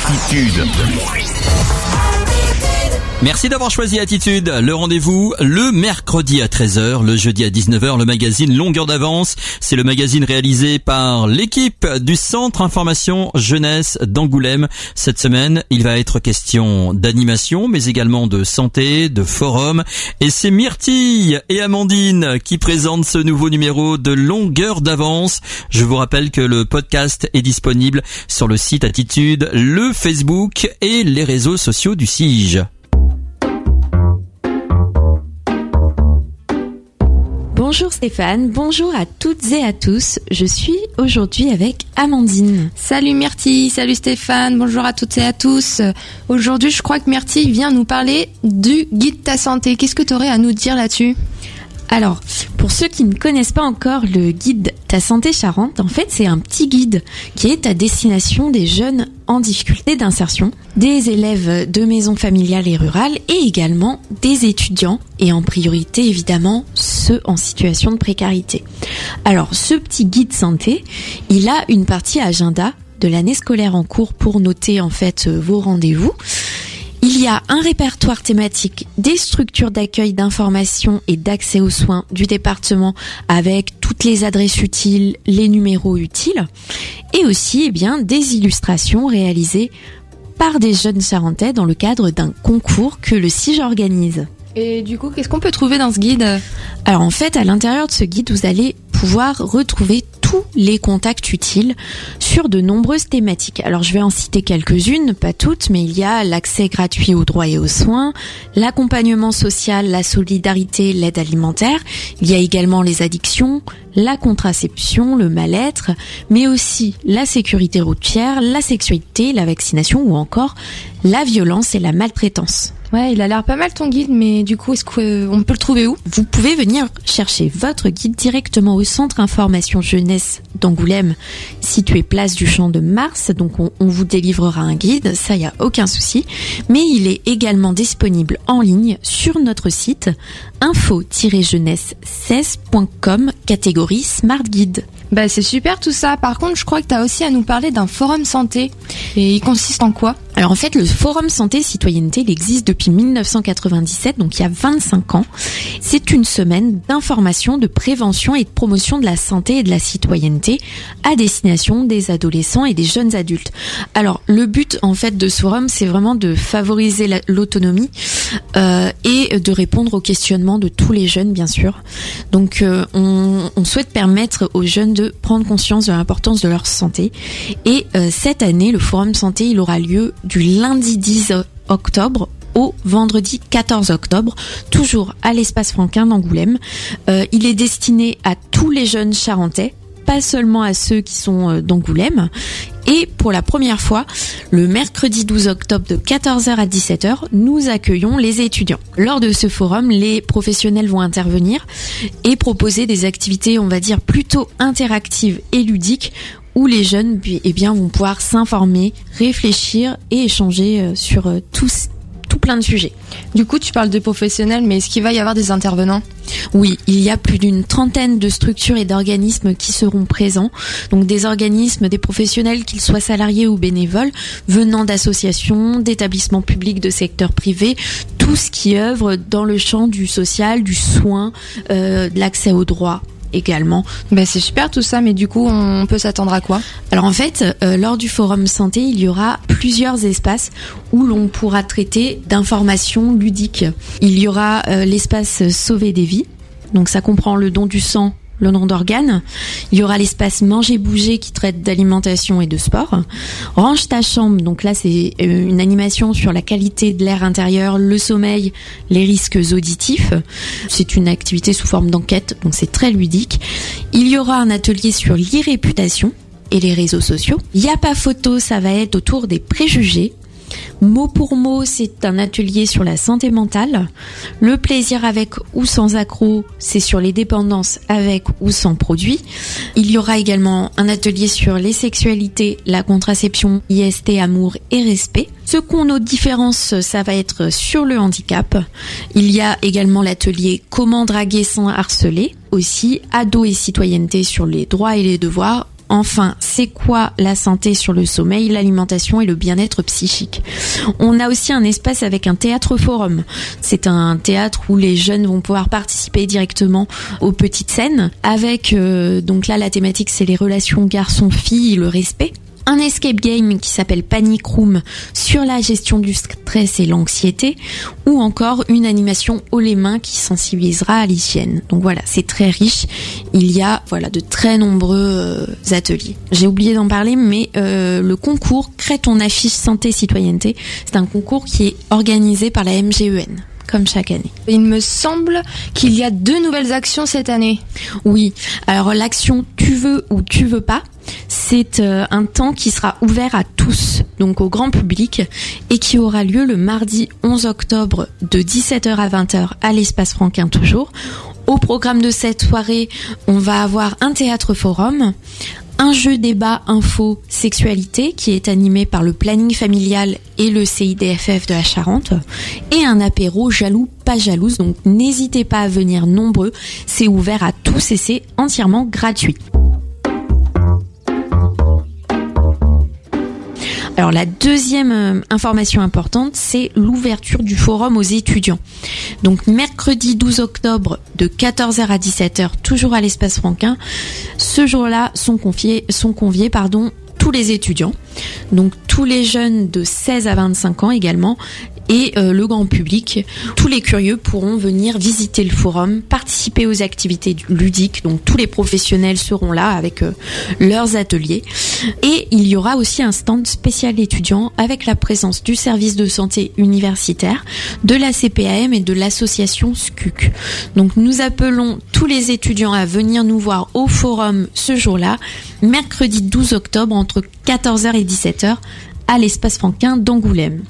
Attitude. Merci d'avoir choisi Attitude. Le rendez-vous le mercredi à 13h, le jeudi à 19h, le magazine Longueur d'avance. C'est le magazine réalisé par l'équipe du Centre Information Jeunesse d'Angoulême. Cette semaine, il va être question d'animation, mais également de santé, de forum. Et c'est Myrtille et Amandine qui présentent ce nouveau numéro de Longueur d'avance. Je vous rappelle que le podcast est disponible sur le site Attitude, le Facebook et les réseaux sociaux du CIGE. Bonjour Stéphane, bonjour à toutes et à tous. Je suis aujourd'hui avec Amandine. Salut Myrtille, salut Stéphane, bonjour à toutes et à tous. Aujourd'hui, je crois que Myrtille vient nous parler du guide Ta Santé. Qu'est-ce que tu aurais à nous dire là-dessus ? Alors, pour ceux qui ne connaissent pas encore le guide Ta Santé Charente, en fait, c'est un petit guide qui est à destination des jeunes en difficulté d'insertion, des élèves de maisons familiales et rurales et également des étudiants et en priorité évidemment ceux en situation de précarité. Alors, ce petit guide santé, il a une partie agenda de l'année scolaire en cours pour noter en fait vos rendez-vous. Il y a un répertoire thématique des structures d'accueil, d'information et d'accès aux soins du département avec toutes les adresses utiles, les numéros utiles et aussi des illustrations réalisées par des jeunes charentais dans le cadre d'un concours que le CIGE organise. Et du coup, qu'est-ce qu'on peut trouver dans ce guide ? Alors en fait, à l'intérieur de ce guide, vous allez pouvoir retrouver tous les contacts utiles sur de nombreuses thématiques. Alors je vais en citer quelques-unes, pas toutes, mais il y a l'accès gratuit aux droits et aux soins, l'accompagnement social, la solidarité, l'aide alimentaire. Il y a également les addictions, la contraception, le mal-être, mais aussi la sécurité routière, la sexualité, la vaccination ou encore la violence et la maltraitance. Ouais, il a l'air pas mal ton guide, mais du coup, est-ce qu'on peut le trouver où ? Vous pouvez venir chercher votre guide directement au Centre Information Jeunesse d'Angoulême, situé place du Champ de Mars. Donc on vous délivrera un guide, ça y a aucun souci. Mais il est également disponible en ligne sur notre site info-jeunesse16.com, catégorie Smart Guide. Bah c'est super tout ça. Par contre, je crois que tu as aussi à nous parler d'un forum santé. Et il consiste en quoi ? Alors en fait, le Forum Santé Citoyenneté, il existe depuis 1997, donc il y a 25 ans. C'est une semaine d'information, de prévention et de promotion de la santé et de la citoyenneté à destination des adolescents et des jeunes adultes. Alors le but en fait de ce forum, c'est vraiment de favoriser l'autonomie et de répondre aux questionnements de tous les jeunes, bien sûr. Donc on souhaite permettre aux jeunes de prendre conscience de l'importance de leur santé. Et cette année, le Forum Santé, il aura lieu du lundi 10 octobre au vendredi 14 octobre, toujours à l'espace Franquin d'Angoulême. Il est destiné à tous les jeunes charentais, pas seulement à ceux qui sont d'Angoulême. Et pour la première fois, le mercredi 12 octobre de 14h à 17h, nous accueillons les étudiants. Lors de ce forum, les professionnels vont intervenir et proposer des activités, on va dire, plutôt interactives et ludiques où les jeunes vont pouvoir s'informer, réfléchir et échanger sur tout plein de sujets. Du coup, tu parles de professionnels, mais est-ce qu'il va y avoir des intervenants ? Oui, il y a plus d'une trentaine de structures et d'organismes qui seront présents. Donc des organismes, des professionnels, qu'ils soient salariés ou bénévoles, venant d'associations, d'établissements publics, de secteur privé, tout ce qui œuvre dans le champ du social, du soin, de l'accès aux droits également. Ben c'est super tout ça, mais du coup on peut s'attendre à quoi ? Alors en fait, lors du Forum Santé, il y aura plusieurs espaces où l'on pourra traiter d'informations ludiques. Il y aura l'espace Sauver des vies, donc ça comprend le don du sang, le don d'organes. Il y aura l'espace Manger Bouger qui traite d'alimentation et de sport. Range ta chambre, donc là c'est une animation sur la qualité de l'air intérieur, le sommeil, les risques auditifs. C'est une activité sous forme d'enquête, donc c'est très ludique. Il y aura un atelier sur l'e-réputation et les réseaux sociaux. Y a pas photo, ça va être autour des préjugés. Mot pour mot, c'est un atelier sur la santé mentale. Le plaisir avec ou sans accro, c'est sur les dépendances avec ou sans produit. Il y aura également un atelier sur les sexualités, la contraception, IST, amour et respect. Ce qu'on note différence, ça va être sur le handicap. Il y a également l'atelier comment draguer sans harceler. Aussi, ados et citoyenneté sur les droits et les devoirs. Enfin, c'est quoi la santé sur le sommeil, l'alimentation et le bien-être psychique? On a aussi un espace avec un théâtre forum. C'est un théâtre où les jeunes vont pouvoir participer directement aux petites scènes avec, donc là la thématique c'est les relations garçon-fille, le respect. Un escape game qui s'appelle Panic Room sur la gestion du stress et l'anxiété, ou encore une animation haut les mains qui sensibilisera à l'hygiène. Donc voilà, c'est très riche. Il y a de très nombreux ateliers. J'ai oublié d'en parler, mais le concours Crée ton affiche santé citoyenneté, c'est un concours qui est organisé par la MGEN. Comme chaque année. Il me semble qu'il y a 2 nouvelles actions cette année. Oui, alors l'action Tu veux ou tu veux pas, c'est un temps qui sera ouvert à tous, donc au grand public, et qui aura lieu le mardi 11 octobre de 17h à 20h à l'espace Franquin toujours. Au programme de cette soirée, on va avoir un théâtre forum, un jeu débat info sexualité qui est animé par le planning familial et le CIDFF de la Charente, et un apéro jaloux pas jalouse, donc n'hésitez pas à venir nombreux, c'est ouvert à tous et c'est entièrement gratuit. Alors la deuxième information importante, c'est l'ouverture du forum aux étudiants. Donc mercredi 12 octobre de 14h à 17h, toujours à l'espace Franquin. Ce jour-là sont conviés tous les étudiants, donc tous les jeunes de 16 à 25 ans également, et le grand public. Tous les curieux pourront venir visiter le forum, participer aux activités ludiques, donc tous les professionnels seront là avec leurs ateliers. Et il y aura aussi un stand spécial étudiant avec la présence du service de santé universitaire, de la CPAM et de l'association SCUC. Donc nous appelons tous les étudiants à venir nous voir au forum ce jour-là, mercredi 12 octobre entre 14h et 17h à l'espace Franquin d'Angoulême.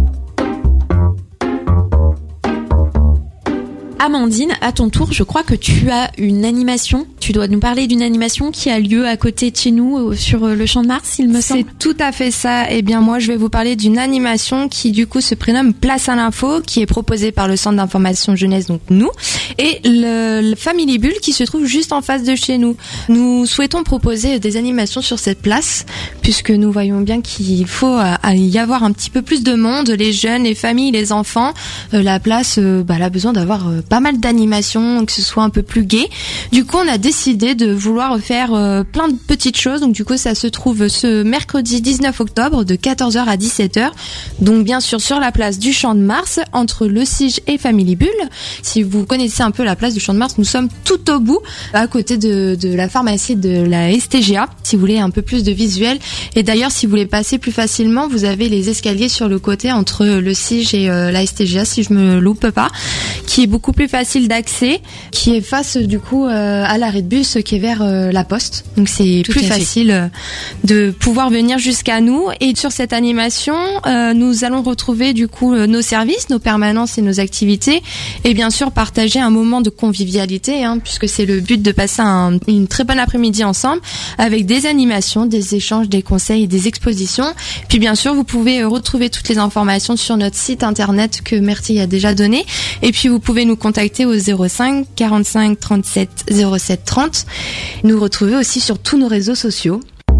Amandine, à ton tour, je crois que tu as une animation. Tu dois nous parler d'une animation qui a lieu à côté de chez nous, sur le Champ de Mars, il me semble. C'est tout à fait ça. Eh bien, moi, je vais vous parler d'une animation qui, du coup, se prénomme Place à l'info, qui est proposée par le Centre d'information jeunesse, donc nous, et le Family Bull qui se trouve juste en face de chez nous. Nous souhaitons proposer des animations sur cette place, puisque nous voyons bien qu'il faut y avoir un petit peu plus de monde, les jeunes, les familles, les enfants. La place, elle a besoin d'avoir pas mal d'animations, que ce soit un peu plus gai. Du coup, on a décidé de vouloir faire plein de petites choses. Donc du coup, ça se trouve ce mercredi 19 octobre de 14h à 17h. Donc bien sûr sur la place du Champ de Mars, entre le CIGE et Family Bull. Si vous connaissez un peu la place du Champ de Mars, nous sommes tout au bout, à côté de la pharmacie de la STGA, si vous voulez un peu plus de visuel. Et d'ailleurs, si vous voulez passer plus facilement, vous avez les escaliers sur le côté entre le CIGE et la STGA, si je me loupe pas, qui est beaucoup plus facile d'accès, qui est face du coup à l'arrêt de bus qui est vers la poste. Donc c'est plus facile de pouvoir venir jusqu'à nous. Et sur cette animation, nous allons retrouver du coup nos services, nos permanences et nos activités, et bien sûr partager un moment de convivialité, puisque c'est le but de passer une très bonne après-midi ensemble avec des animations, des échanges, des conseils et des expositions. Puis bien sûr, vous pouvez retrouver toutes les informations sur notre site internet que Myrtille a déjà donné. Et puis vous pouvez nous contacter au 05 45 37 07 30. Nous retrouver aussi sur tous nos réseaux sociaux.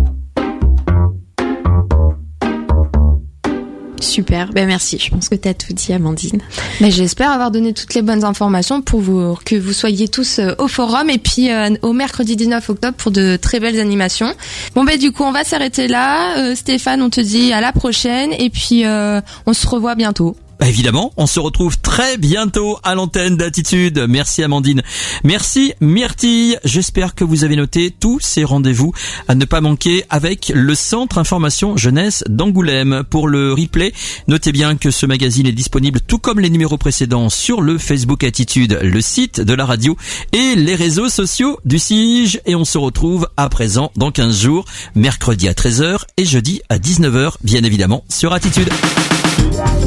Super, merci. Je pense que tu as tout dit, Amandine. Mais j'espère avoir donné toutes les bonnes informations pour que vous soyez tous au forum et puis au mercredi 19 octobre pour de très belles animations. Du coup, on va s'arrêter là. Stéphane, on te dit à la prochaine et puis on se revoit bientôt. Évidemment, on se retrouve très bientôt à l'antenne d'Attitude. Merci Amandine. Merci Myrtille. J'espère que vous avez noté tous ces rendez-vous à ne pas manquer avec le Centre Information Jeunesse d'Angoulême. Pour le replay, notez bien que ce magazine est disponible tout comme les numéros précédents sur le Facebook Attitude, le site de la radio et les réseaux sociaux du CIGE. Et on se retrouve à présent dans 15 jours, mercredi à 13h et jeudi à 19h, bien évidemment, sur Attitude.